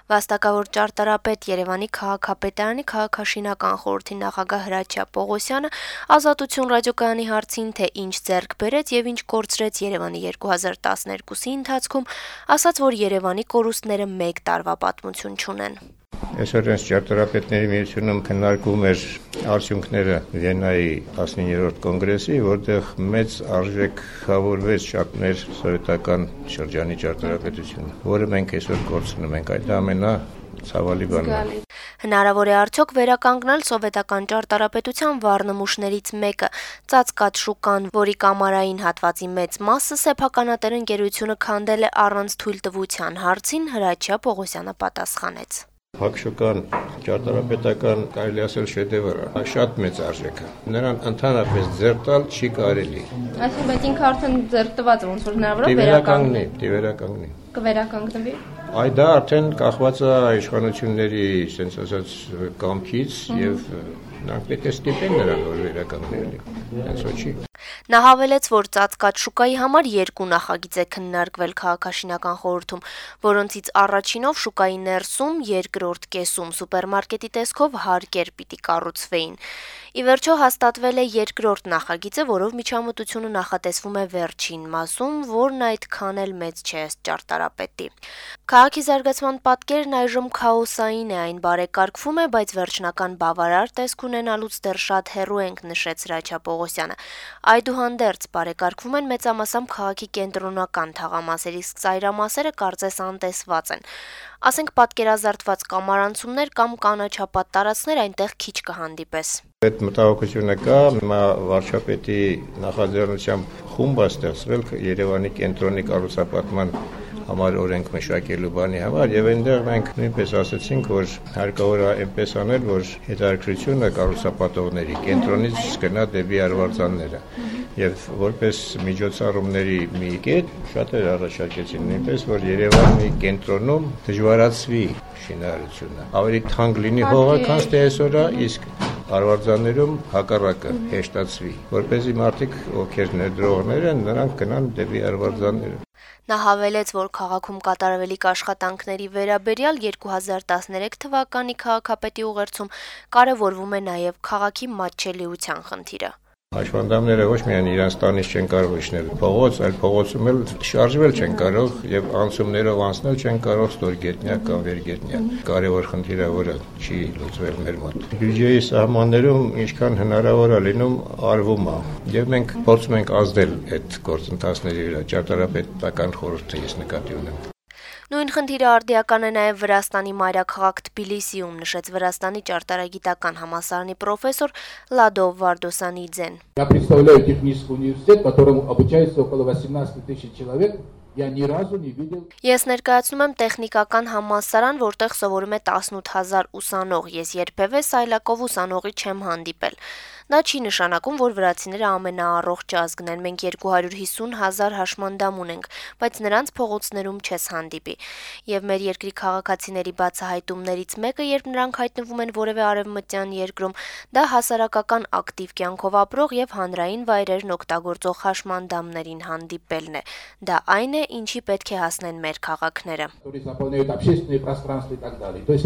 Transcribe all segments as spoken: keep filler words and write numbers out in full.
Վաստակավոր ճարտարապետ Երևանի քաղաքապետարանի քաղաքաշինական խորհրդի նախագահ Հրաչյա Պողոսյանը Ազատություն ռադիոկայանի հարցին, թե ինչ ձեռք բերեց եւ ինչ կորցրեց Երևանի երկու հազար տասներկուսի ընթացքում, ասաց, որ Երևանի կորուստները մեկ տարվա պատմություն չունեն։ Այսօր այս ճարտարապետների միությունում քննարկվում էր արդյունքները Վիեննայի տասնիններորդ կոնգրեսի, որտեղ մեծ արժեքավորվեց շատ մեր սովետական շրջանի ճարտարապետությունը, որը մենք այսօր կորցնում ենք, այդ ամենացավալի բանն է։ Հնարավոր է արդյոք վերականգնել սովետական ճարտարապետության վառնմուշներից մեկը՝ ծածկած շուկան, որի կամարային հատվածի մեծ մասը սեփականատեր ընկերությունը քանդել է առանց թույլտվության հարցին Հրաչյա Պողոսյանը պատասխանեց։ Հակշուկան ճարտարապետական կարելի ասել շեդևր է, շատ մեծ արժեք է։ Նրան ընդհանրապես ձեռք տալ չի կարելի։ Այսինքն, բայց ինքը արդեն ձեռք տված է, ոնց որ հնարավոր է վերականգնի, վերականգնի։ Կվերականգնվի։ Այ դա արդեն կախված է իշխանությունների, ասենց ասած, կամքից եւ նրանք պետք է ստիպեն նրան, որ վերականգնի, հենց ոչի։ Նա հավելեց, որ ծածկած շուկայի համար երկու նախագիծ է քննարկվել քաղաքաշինական խորհրդում, որոնցից առաջինով շուկայի ներսում, երկրորդ կեսում սուպերմարկետի տեսքով հարկեր պիտի կառուցվեին։ Ի վերջո հաստատվել է երկրորդ նախագիծը, որով միջամտությունը նախատեսվում է վերջին մասում, որն այդքան էլ մեծ չէ ըստ ճարտարապետի։ Քաղաքի զարգացման պատկերն այժմ քաոսային է, այն բարեկարգվում է, բայց վերջնական բավարար տեսք ունենալուց դեռ շատ հեռու ենք, նշեց Հրաչյա Պողոսյանը։ Այդուհանդերձ բարեկարգվում են մեծամասամբ քաղաքի կենտրոնական թաղամասերի, իսկ ծայրամասերը կարծես անտեսված են։ Ասենք պատկերազարդված կամարանցումներ կամ կանաչապատ տարածքներ այնտեղ քիչ կհանդիպես։ Այդ մտահոգությունը կա, հիմա վարչապետի նախաձեռնությամբ խումբ է ստեղծվել Երևանի կենտրոնի կառուցապատման համար օրենք մշակելու բանի համար եւ այնտեղ մենք նույնպես ասացինք, որ հարկավոր է այնպես անել, որ հետաքրքրությունը կառուցապատողների կենտրոնից գնա դեպի արվարձանները եւ որպես միջոցառումների մի կետ շատեր առաջարկեցին նույնպես, որ Երևանի կենտրոնում դժվարացվի շինարարությունը, ավելի թանկ լինի հողը, քան թե այսօր է, իսկ արվարձաններում հակառակը հեշտացվի, որպեսզի մարդիկ, ովքեր ներդրողներ են, նրանք գնան դեպի արվարձանները։ Նա հավելեց, որ քաղաքում կատարվելիք աշխատանքների վերաբերյալ երկու հազար տասներեք թվականի քաղաքապետի ուղերձում կարևորվում է նաև քաղաքի մատչելիության խնդիրը։ Հաշվանդամները ոչ միայն իրանց տանից չեն կարող իջնել փողոց, այլ փողոցում էլ շարժվել չեն կարող եւ անցումներով անցնել չեն կարող ստորգետնյա կամ վերգետնյա։ Կարևոր խնդիրը, որը չի լուծվել մեր մոտ։ Բյուջեի սահմաններում ինչքան հնարավոր է լինում արվում է եւ մենք փորձում ենք ազդել այդ գործընթացների վրա։ Ճարտարապետական խորհուրդը ես նկատի ունեմ։ Նույն խնդիրը արդիական է նաև Վրաստանի մայրաքաղաք Թբիլիսիում, նշեց Վրաստանի ճարտարագիտական համալսարանի պրոֆեսոր Լադո Վարդոսանիձեն։ Я представляю технический университет, в котором обучается около восемнадцати тысяч человек. Я ни разу не видел. Ես ներկայացնում եմ տեխնիկական համալսարան, որտեղ սովորում է տասնութ հազար ուսանող։ Ես երբևէ սայլակով ուսանողի չեմ հանդիպել։ Դա չի նշանակում, որ վրացիները ամենաառողջ ազգն են։ Մենք երկու հարյուր հիսուն հազար հաշմանդամ ունենք, բայց նրանց փողոցներում չես հանդիպի։ Եվ մեր երկրի քաղաքացիների բացահայտումներից մեկը, երբ նրանք հայտնվում են որևէ արևմտյան երկրում, դա հասարակական ակտիվ կյանքով ապրող եւ հանրային վայրերն օգտագործող հաշմանդամներին հանդիպելն է։ Դա այն է, ինչի պետք է հասնեն մեր քաղաքները։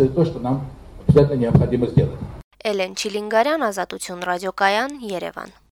Էլեն Չիլինգարյան, Ազատություն ռադիոկայան, Երևան։